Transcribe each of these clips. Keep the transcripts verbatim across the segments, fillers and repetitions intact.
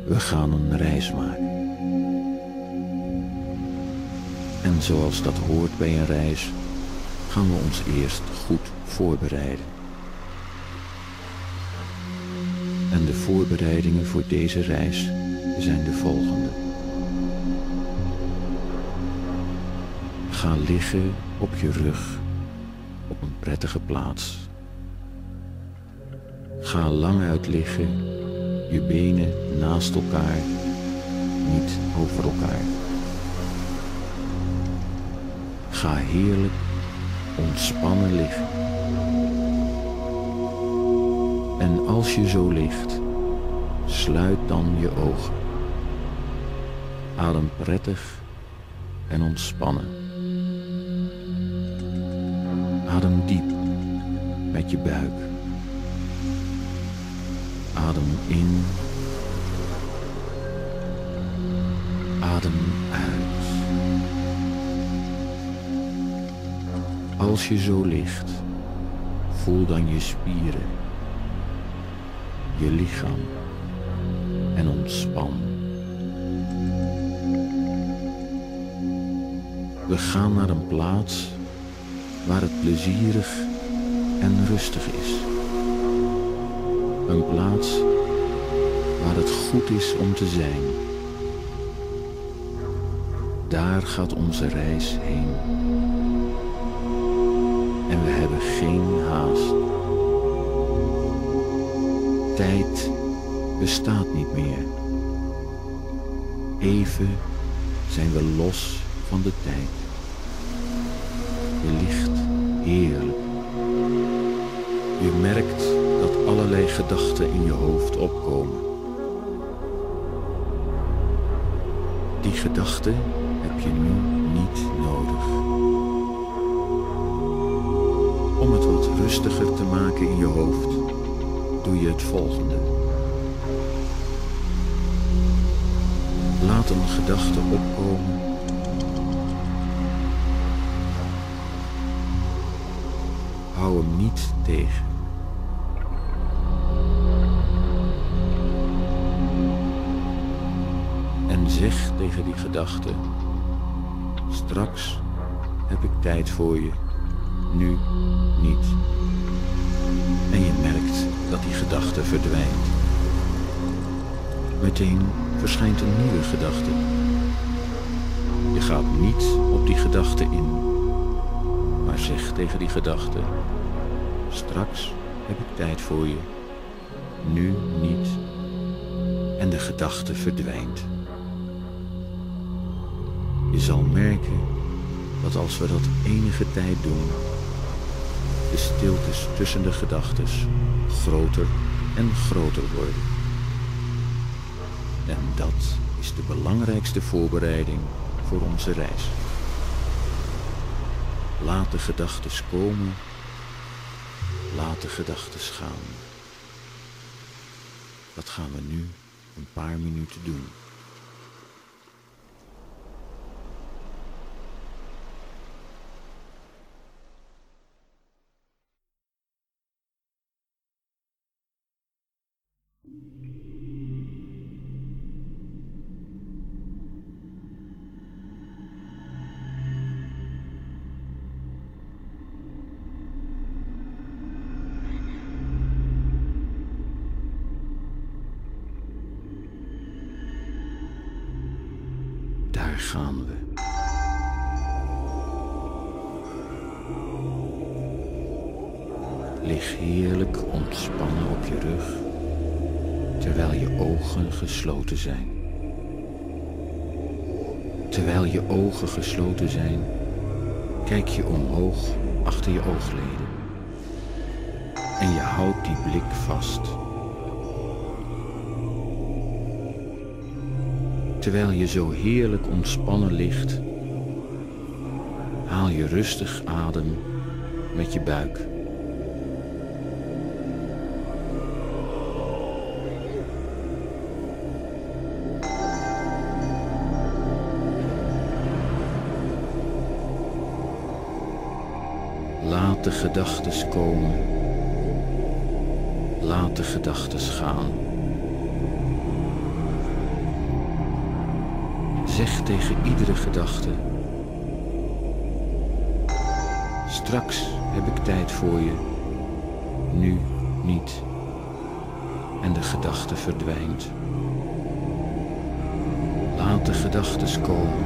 We gaan een reis maken. En zoals dat hoort bij een reis, gaan we ons eerst goed voorbereiden. En de voorbereidingen voor deze reis zijn de volgende. Ga liggen op je rug op een prettige plaats. Ga lang uit liggen, je benen naast elkaar, niet over elkaar. Ga heerlijk ontspannen liggen. En als je zo ligt, sluit dan je ogen. Adem prettig en ontspannen. Adem diep met je buik. Adem in. Adem uit. Als je zo ligt, voel dan je spieren, je lichaam en ontspan. We gaan naar een plaats waar het plezierig en rustig is. Een plaats waar het goed is om te zijn. Daar gaat onze reis heen. En we hebben geen haast. Tijd bestaat niet meer. Even zijn we los van de tijd. Je ligt heerlijk. Je merkt dat allerlei gedachten in je hoofd opkomen. Die gedachten heb je nu niet nodig. Om het wat rustiger te maken in je hoofd, doe je het volgende. Laat een gedachte opkomen. Hou hem niet tegen. En zeg tegen die gedachte: straks heb ik tijd voor je, nu niet. En je merkt dat die gedachte verdwijnt. Meteen verschijnt een nieuwe gedachte. Je gaat niet op die gedachte in, maar zeg tegen die gedachte: straks heb ik tijd voor je, nu niet. En de gedachte verdwijnt. Je zal merken dat als we dat enige tijd doen, de stiltes tussen de gedachtes groter en groter worden. En dat is de belangrijkste voorbereiding voor onze reis. Laat de gedachtes komen, laat de gedachtes gaan. Dat gaan we nu een paar minuten doen. Daar gaan we. Lig heerlijk ontspannen op je rug, terwijl je ogen gesloten zijn. Terwijl je ogen gesloten zijn, kijk je omhoog achter je oogleden. En je houdt die blik vast. Terwijl je zo heerlijk ontspannen ligt, haal je rustig adem met je buik. Laat de gedachtes komen. Laat de gedachtes gaan. zeg tegen iedere gedachte: straks heb ik tijd voor je, nu niet. En de gedachte verdwijnt. Laat de gedachtes komen.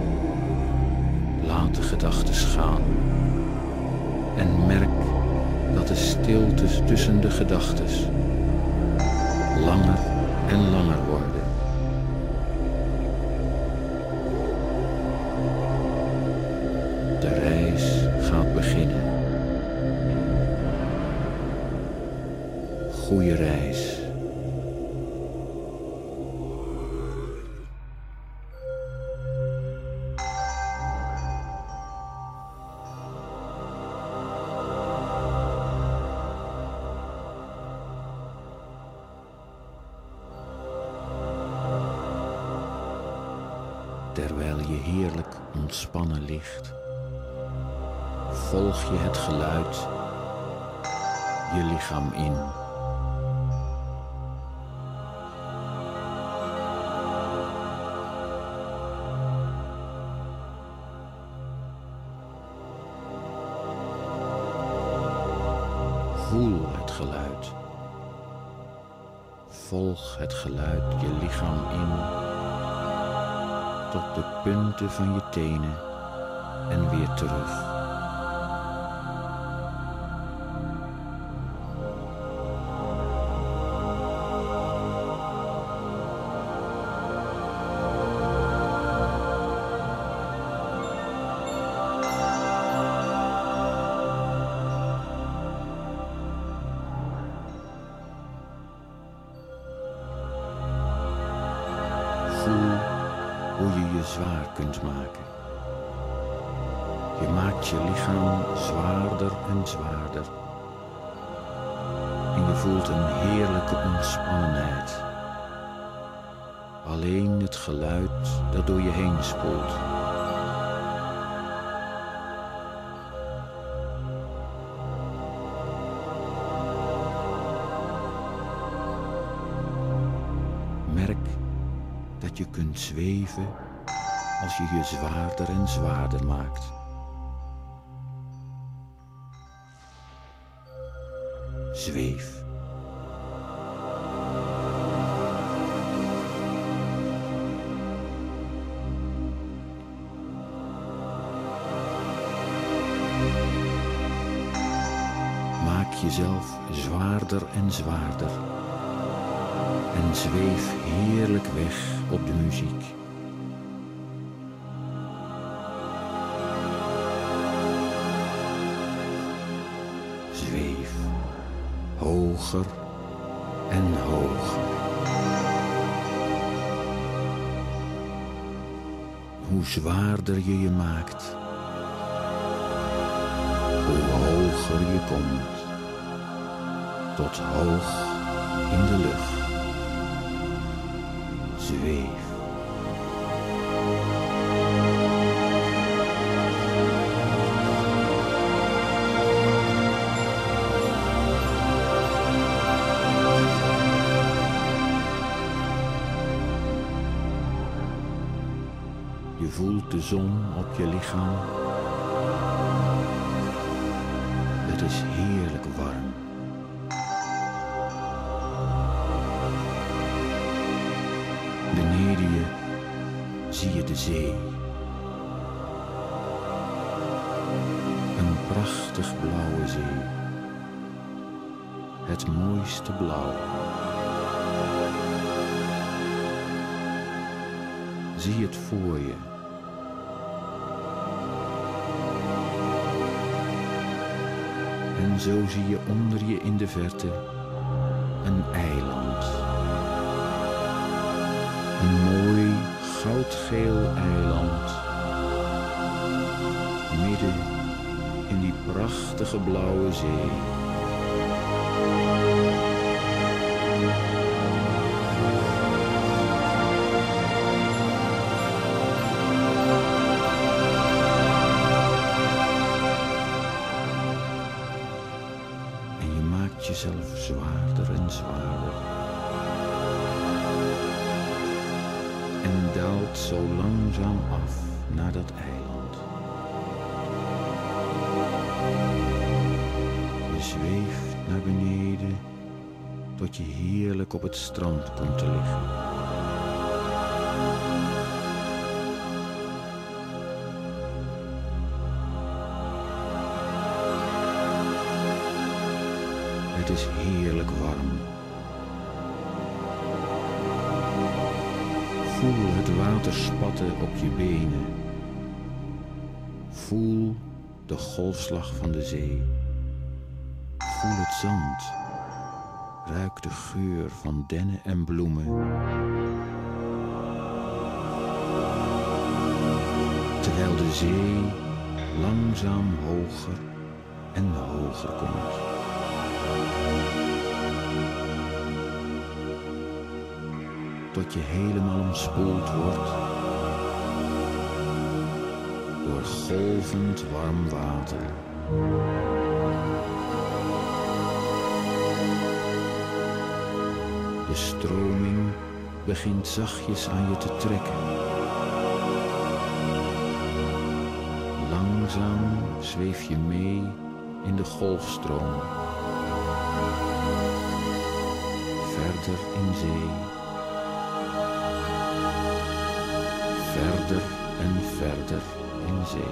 Laat de gedachtes gaan. En merk dat de stiltes tussen de gedachtes langer en langer worden. De reis gaat beginnen. Goeie reis. Terwijl je heerlijk ontspannen ligt, volg je het geluid je lichaam in. Voel het geluid. Volg het geluid je lichaam in tot de punten van je tenen en weer terug. Voel hoe je je zwaar kunt maken. Je maakt je lichaam zwaarder en zwaarder. En je voelt een heerlijke ontspannenheid. Alleen het geluid dat door je heen spoelt. Merk dat je kunt zweven als je je zwaarder en zwaarder maakt. Zweef. Maak jezelf zwaarder en zwaarder. En zweef heerlijk weg op de muziek. Zweef hoger en hoger. Hoe zwaarder je je maakt, hoe hoger je komt, tot hoog in de lucht. Zweef. Je voelt de zon op je lichaam. Het is heerlijk warm. Beneden je zie je de zee. Een prachtig blauwe zee. Het mooiste blauw. Zie het voor je. En zo zie je onder je in de verte een eiland. Een mooi goudgeel eiland. Midden in die prachtige blauwe zee. Jezelf zwaarder en zwaarder. en daalt zo langzaam af naar dat eiland. Je zweeft naar beneden tot je heerlijk op het strand komt te liggen. Het is heerlijk warm. Voel het water spatten op je benen. Voel de golfslag van de zee. Voel het zand. Ruik de geur van dennen en bloemen. Terwijl de zee langzaam hoger en hoger komt. Tot je helemaal omspoeld wordt door golvend warm water. De stroming begint zachtjes aan je te trekken. Langzaam zweef je mee in de golfstroom. Verder in zee. Verder en verder in zee.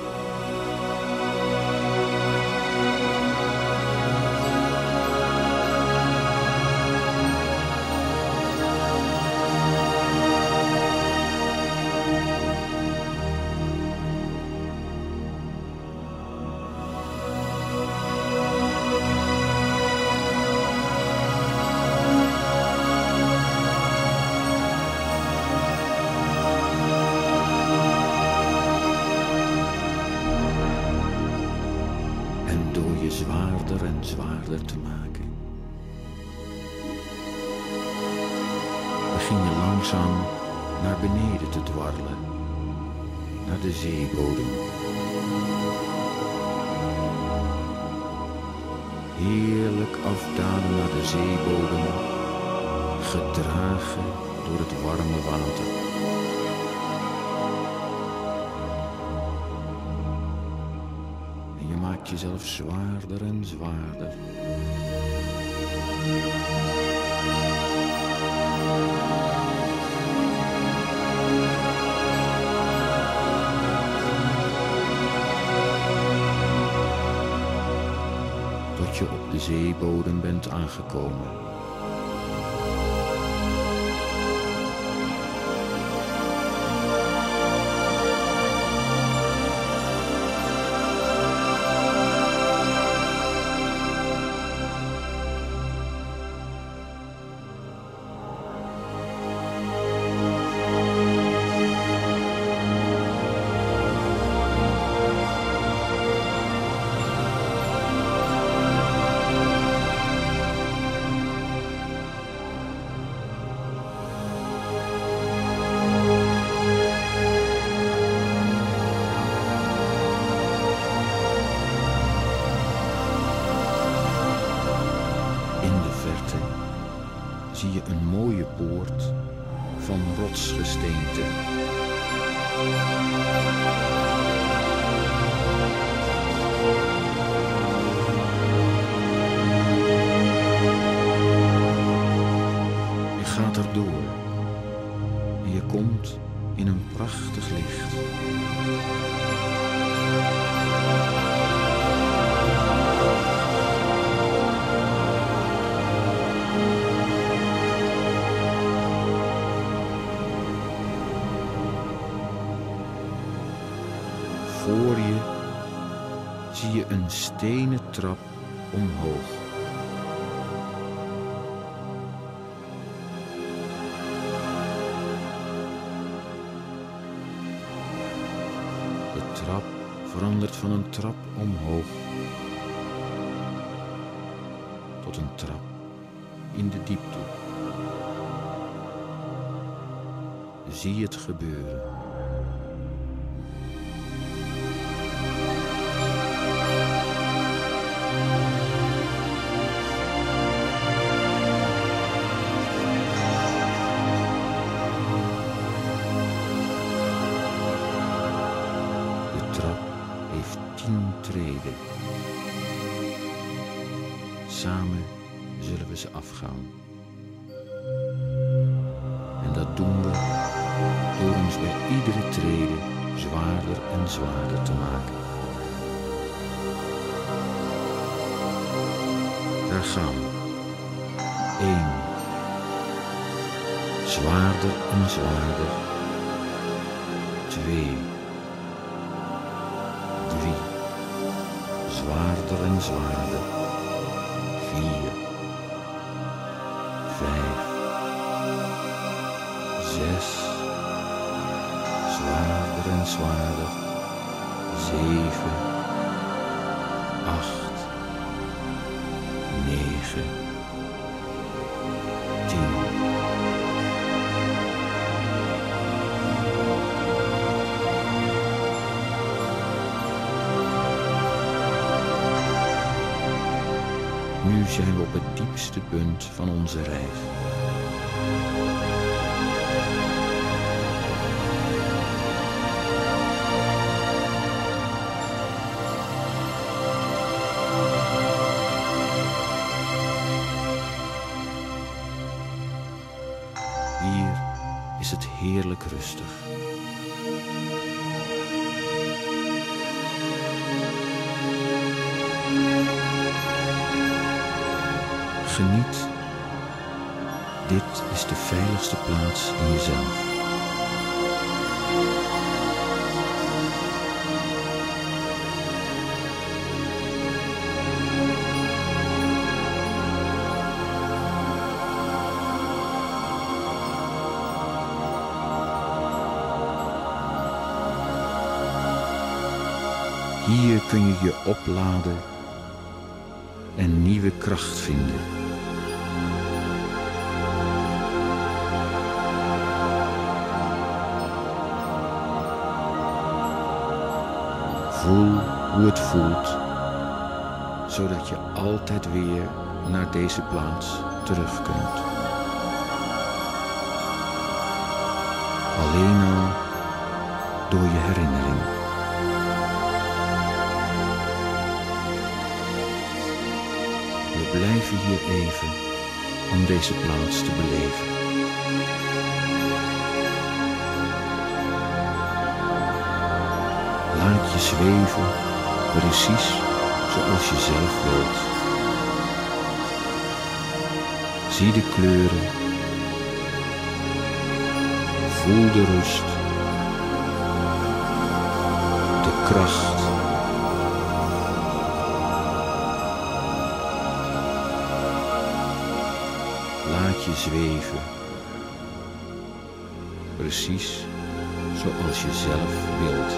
Zwaarder en zwaarder te maken, begin je langzaam naar beneden te dwarrelen, naar de zeebodem. Heerlijk afdalen naar de zeebodem, gedragen door het warme water. Maak jezelf zwaarder en zwaarder. Tot je op de zeebodem bent aangekomen. Zie je een mooie poort van rotsgesteente. Je gaat erdoor en je komt in een prachtig licht. Voor je zie je een stenen trap omhoog. De trap verandert van een trap omhoog tot een trap in de diepte. Zie het gebeuren. samen zullen we ze afgaan. En dat doen we door ons bij iedere trede zwaarder en zwaarder te maken. Daar gaan we. Eén. Zwaarder en zwaarder. Twee. Drie. Zwaarder en zwaarder. Vier. Vijf. Zes. Zwaarder en zwaarder. Zeven. Acht. Negen. Tien. Nu zijn we op het diepste punt van onze reis. Hier is het heerlijk rustig. Geniet. Dit is de veiligste plaats in jezelf. Hier kun je je opladen en nieuwe kracht vinden. Voel hoe het voelt, zodat je altijd weer naar deze plaats terug kunt. Alleen al door je herinnering. We blijven hier even om deze plaats te beleven. Laat je zweven, precies zoals je zelf wilt. Zie de kleuren, voel de rust, de kracht. Laat je zweven, precies zoals je zelf wilt.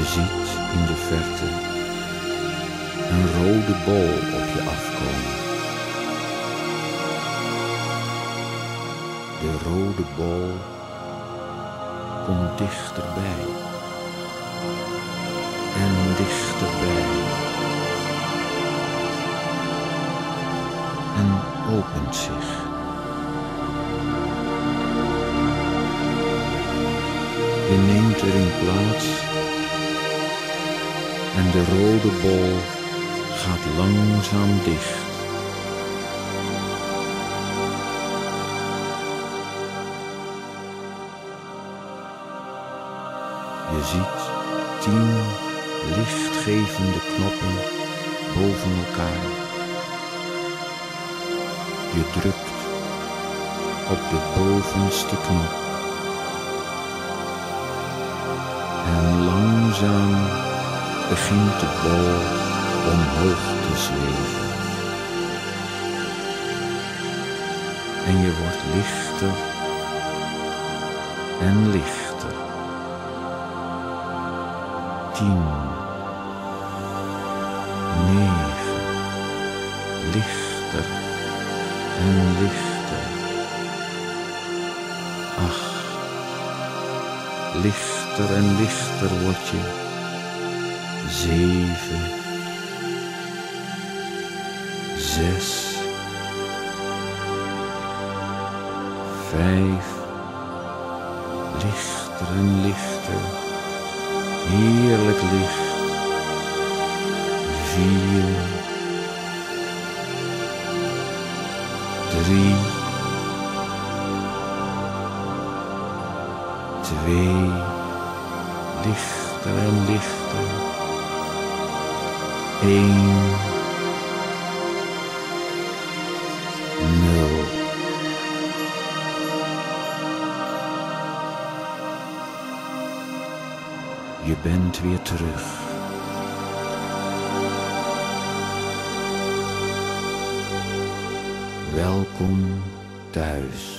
ziet in de verte een rode bol op je afkomen. De rode bol komt dichterbij en dichterbij en opent zich. Je neemt erin plaats en de rode bol gaat langzaam dicht. Je ziet tien lichtgevende knoppen boven elkaar. Je drukt op de bovenste knop en langzaam begint de bol omhoog te zweven. En je wordt lichter en lichter. Tien, negen, lichter en lichter. Acht, lichter en lichter word je. Zeven, zes, vijf, lichter en lichter, heerlijk licht. Vier, drie, twee, lichter en lichter. Eén, nul. Je bent weer terug. Welkom thuis.